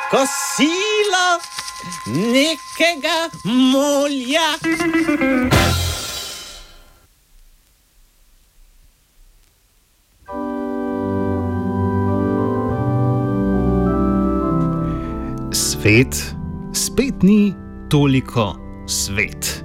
kosilo nekega mulja. Svet spet ni toliko svet.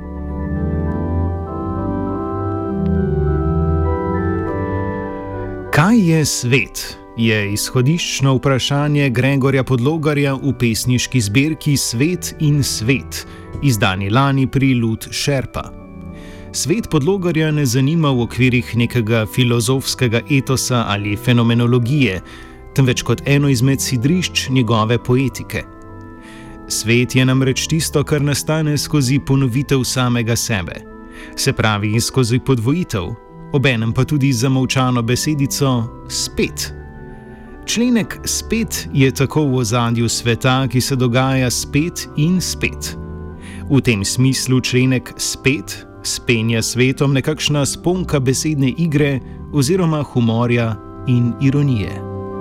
Kaj je svet? Je izhodiščno vprašanje Gregorja Podlogarja v pesniški zbirki Svet in svet, izdani lani pri Lud Šerpa. Svet Podlogarja ne zanima v okvirih nekega filozofskega etosa ali fenomenologije, temveč kot eno izmed sidrišč njegove poetike. Svet je namreč tisto, kar nastane skozi ponovitev samega sebe, se pravi skozi podvojitev, obenem pa tudi zamolčano besedico spet. Členek spet je tako v ozadju sveta, ki se dogaja spet in spet. V tem smislu členek spet spenja svetom nekakšna sponka besedne igre oziroma humorja in ironije.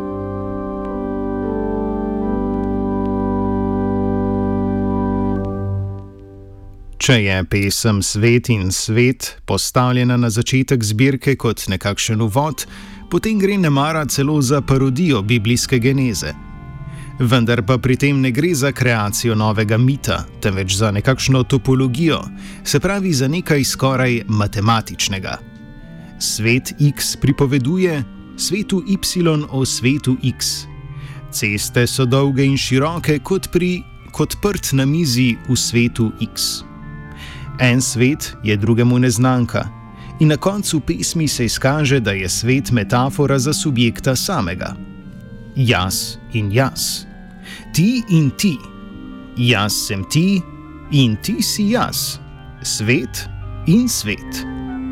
Če je pesem Svet in svet postavljena na začetek zbirke kot nekakšen uvod, potem gre nemara celo za parodijo biblijske geneze. Vendar pa pri tem ne gre za kreacijo novega mita, temveč za nekakšno topologijo, se pravi za nekaj skoraj matematičnega. Svet X pripoveduje svetu Y o svetu X. Ceste so dolge in široke kot prt na mizi v svetu X. En svet je drugemu neznanka in na koncu pesmi se izkaže, da je svet metafora za subjekta samega. Jaz in jaz. Ti in ti. Jaz sem ti in ti si jaz. Svet in svet.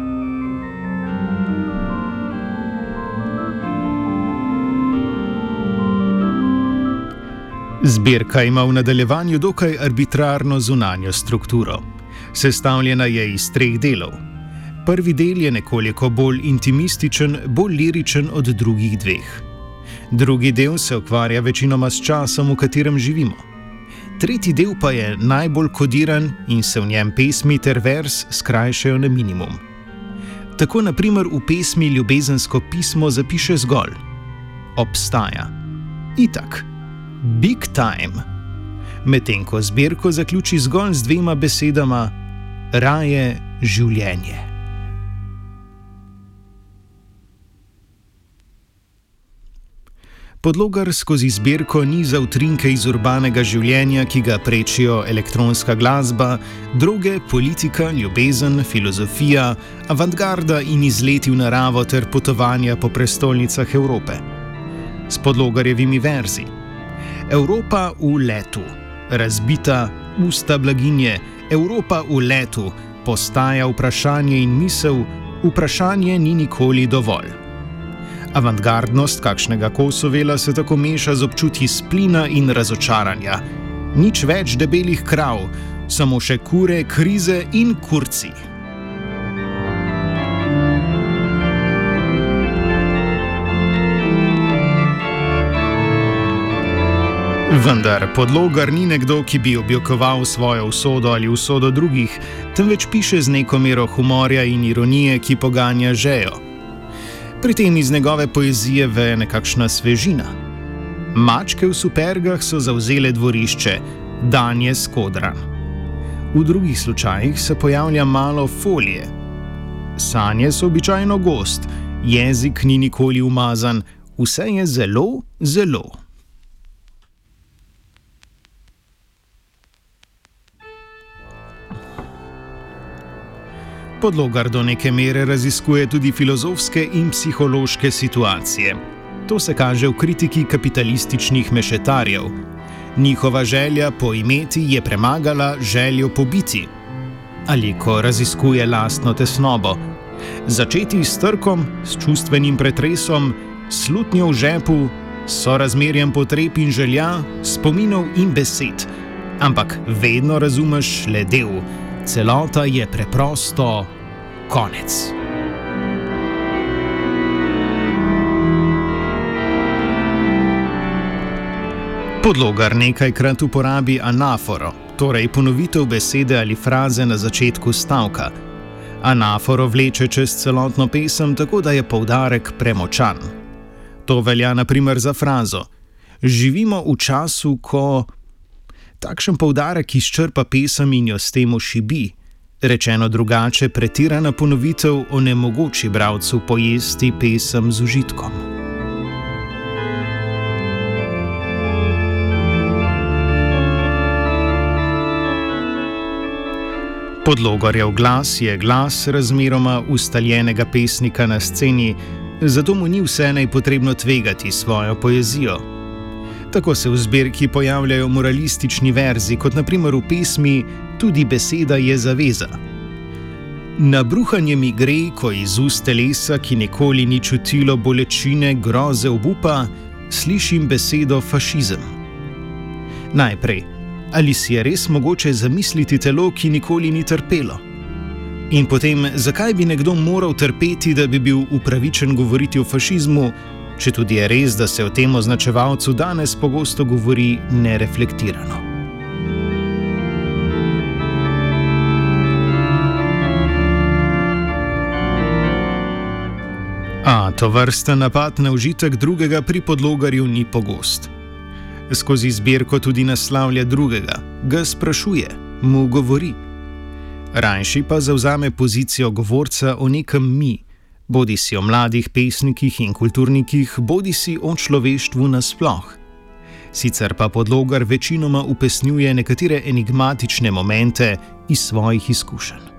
Zbirka ima v nadaljevanju dokaj arbitrarno zunanjo strukturo. Sestavljena je iz 3 delov. Prvi del je nekoliko bolj intimističen, bolj liričen od drugih 2. Drugi del se ukvarja večinoma s časom, v katerem živimo. Tretji del pa je najbolj kodiran in se v njem pesmi ter vers skrajšajo na minimum. Tako na primer v pesmi Ljubezensko pismo zapiše zgolj: obstaja. Itak. Big time. Medtem ko zbirko zaključi zgolj z 2 besedama: raje življenje. Podlogar skozi zbirko niza utrinke iz urbanega življenja, ki ga prečijo elektronska glasba, droge, politika, ljubezen, filozofija, avantgarda in izleti v naravo ter potovanja po prestolnicah Evrope. S Podlogarjevimi verzi: Evropa v letu, razbita usta blaginje, Evropa v letu, postaja vprašanje in misel, vprašanje ni nikoli dovolj. Avantgardnost kakšnega Kosovela se tako meša z občutji splina in razočaranja. Nič več debelih krav, samo še kure, krize in kurci. Vendar Podlogar ni nekdo, ki bi objokoval svojo usodo ali usodo drugih, temveč piše z neko mero humorja in ironije, ki poganja žejo. Pri tem iz njegove poezije veje nekakšna svežina. Mačke v supergah so zavzele dvorišče, dan je skodran. V drugih slučajih se pojavlja malo folije. Sanje so običajno gost, jezik ni nikoli umazan, vse je zelo, zelo. Podlogar do neke mere raziskuje tudi filozofske in psihološke situacije. To se kaže v kritiki kapitalističnih mešetarjev. Njihova želja po imeti je premagala željo po biti. Ali ko raziskuje lastno tesnobo. Začeti s trkom, s čustvenim pretresom, slutnjo v žepu, s sorazmerjem potreb in želja, spominov in besed. Ampak vedno razumeš le del. Celota je preprosto konec. Podlogar nekajkrat uporabi anaforo, torej ponovitev besede ali fraze na začetku stavka. Anaforo vleče čez celotno pesem, tako da je poudarek premočan. To velja na primer za frazo: živimo v času, ko... Takšen poudarek izčrpa pesem in jo s tem ošibi. Rečeno drugače, pretirana ponovitev onemogoči bralcu pojesti pesem z užitkom. Podlogarjev glas je glas razmeroma ustaljenega pesnika na sceni, zato mu ni vselej potrebno tvegati svojo poezijo. Tako se v zbirki pojavljajo moralistični verzi, kot na primer v pesmi Tudi beseda je zaveza. Na bruhanje mi gre, ko iz ust telesa, ki nikoli ni čutilo bolečine, groze, obupa, slišim besedo fašizem. Najprej, ali si je res mogoče zamisliti telo, ki nikoli ni trpelo? In potem, zakaj bi nekdo moral trpeti, da bi bil upravičen govoriti o fašizmu, če tudi je res, da se o tem označevalcu danes pogosto govori nereflektirano. A tovrsten napad na užitek drugega pri Podlogarju ni pogost. Skozi zbirko tudi naslavlja drugega, ga sprašuje, mu govori. Rajši pa zavzame pozicijo govorca o nekem mi, bodisi o mladih pesnikih in kulturnikih, bodisi o človeštvu nasploh. Sicer pa Podlogar večinoma upesnjuje nekatere enigmatične momente iz svojih izkušenj.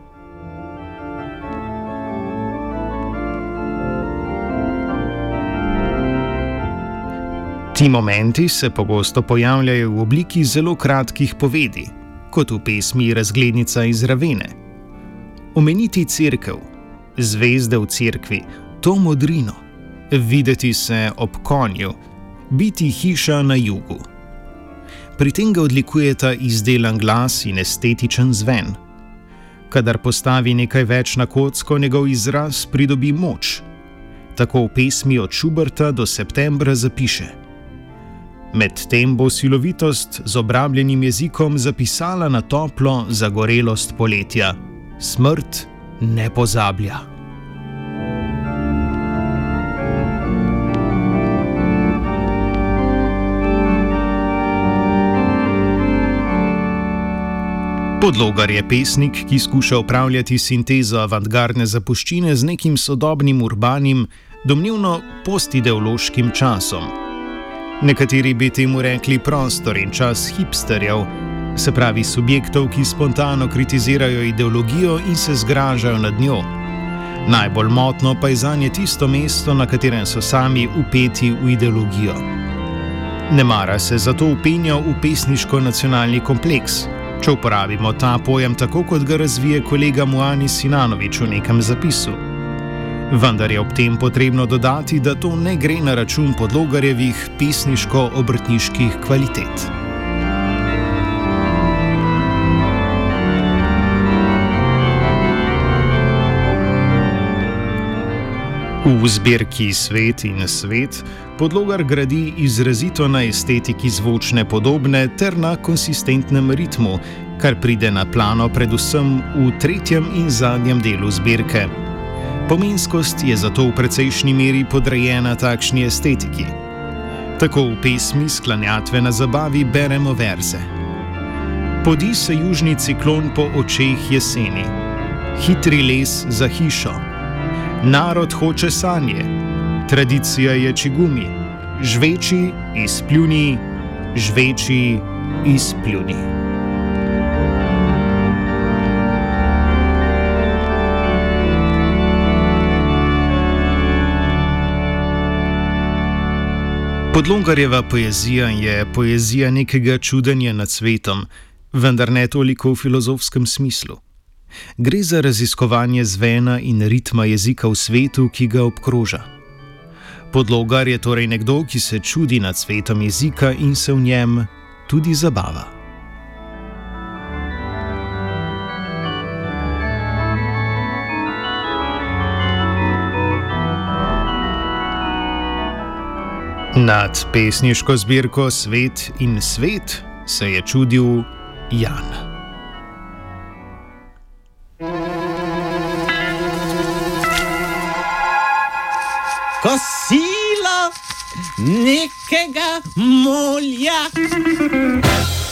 Ti momenti se pogosto pojavljajo v obliki zelo kratkih povedi, kot v pesmi Razglednica iz Ravene. Omeniti cerkev, zvezde v cerkvi, to modrino, videti se ob konju, biti hiša na jugu. Pri tem ga odlikujeta izdelan glas in estetičen zven. Kadar postavi nekaj več na kocko, njegov izraz pridobi moč. Tako v pesmi od Schuberta do Septembra zapiše: medtem bo silovitost z obrabljenim jezikom zapisala na toplo zagorelost poletja. Smrt ne pozablja. Podlogar je pesnik, ki skuša upravljati sintezo avantgardne zapuščine z nekim sodobnim urbanim, domnevno postideološkim časom. Nekateri bi temu rekli prostor in čas hipsterjev, se pravi subjektov, ki spontano kritizirajo ideologijo in se zgražajo nad njo. Najbolj motno pa je zanje tisto mesto, na katerem so sami vpeti v ideologijo. Nemara se zato vpenja v pesniško-nacionalni kompleks, če uporabimo ta pojem tako, kot ga razvije kolega Muanis Sinanović v nekem zapisu. Vendar je ob tem potrebno dodati, da to ne gre na račun Podlogarjevih pesniško-obrtniških kvalitet. V zbirki Svet in svet Podlogar gradi izrazito na estetiki zvočne podobne ter na konsistentnem ritmu, kar pride na plano predvsem v tretjem in zadnjem delu zbirke. Pomenskost je zato v precejšnji meri podrejena takšni estetiki. Tako v pesmi Sklanjatve na zabavi beremo verze. Podi se južni ciklon po očeh jeseni, hitri les za hišo, narod hoče sanje, tradicija je čigumi, žveči, izpljuni, žveči, izpljuni. Podlogarjeva poezija je poezija nekega čudenja nad svetom, vendar ne toliko v filozofskem smislu. Gre za raziskovanje zvena in ritma jezika v svetu, ki ga obkroža. Podlogar je torej nekdo, ki se čudi nad svetom jezika in se v njem tudi zabava. Nad pesniško zbirko Svet in svet se je čudil Jan. Kosilo nekega mulja.